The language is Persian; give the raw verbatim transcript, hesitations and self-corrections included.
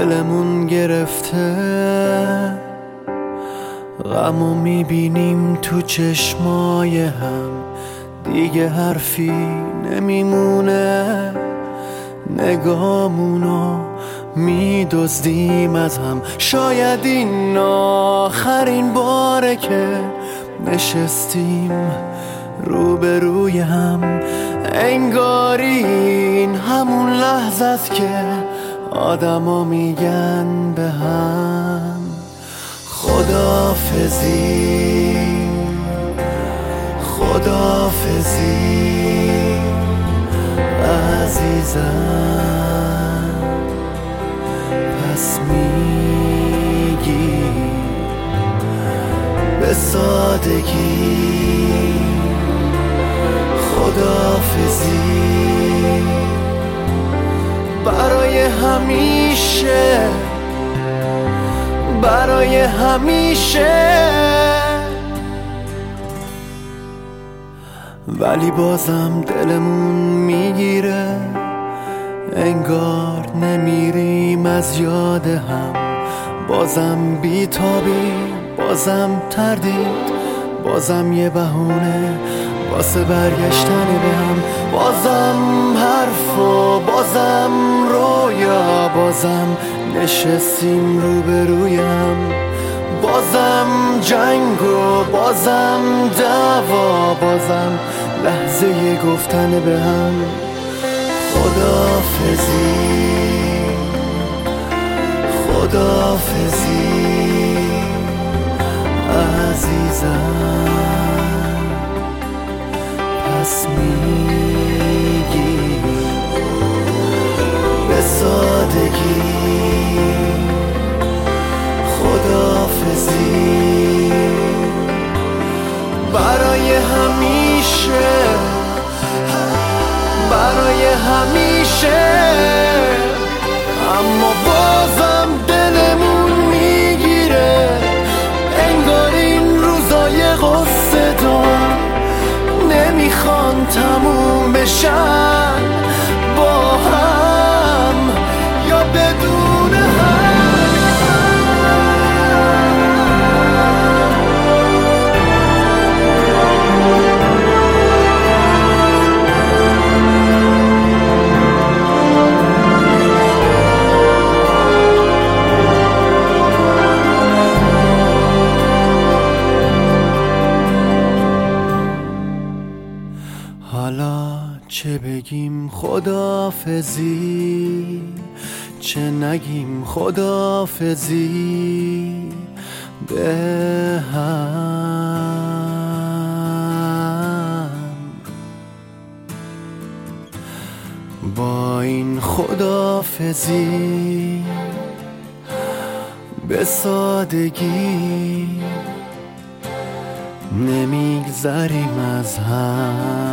دلمون گرفته، غمو میبینیم تو چشمای هم، دیگه حرفی نمیمونه، نگامونو میدزدیم از هم. شاید این آخرین باره که نشستیم روبروی هم، انگارین همون لحظه است که آدما میگن به هم خداحافظی، خداحافظی عزیزم. پس میگی به سادگی خداحافظی برای همیشه، برای همیشه. ولی بازم دلمون میگیره، انگار نمیریم از یاد هم. بازم بیتابی، بازم تردید، بازم یه بهونه واسه برگشتن به هم. بازم حرف و بازم رویا، بازم نشستیم روبرویم. بازم جنگ و بازم دعوا، بازم لحظه گفتن به هم خداحافظی، خداحافظی عزیزم. پس میگی به سادگی خداحافظی برای همیشه، برای همیشه. اما بازم دلمون میگیره، انگار این روزای قصه دار نمیخوان تموم بشن، با هم یا بدون هم. حالا چه بگیم خداحافظی، چه نگیم خداحافظی به هم. با این خداحافظی به سادگی نمیگذریم از هم.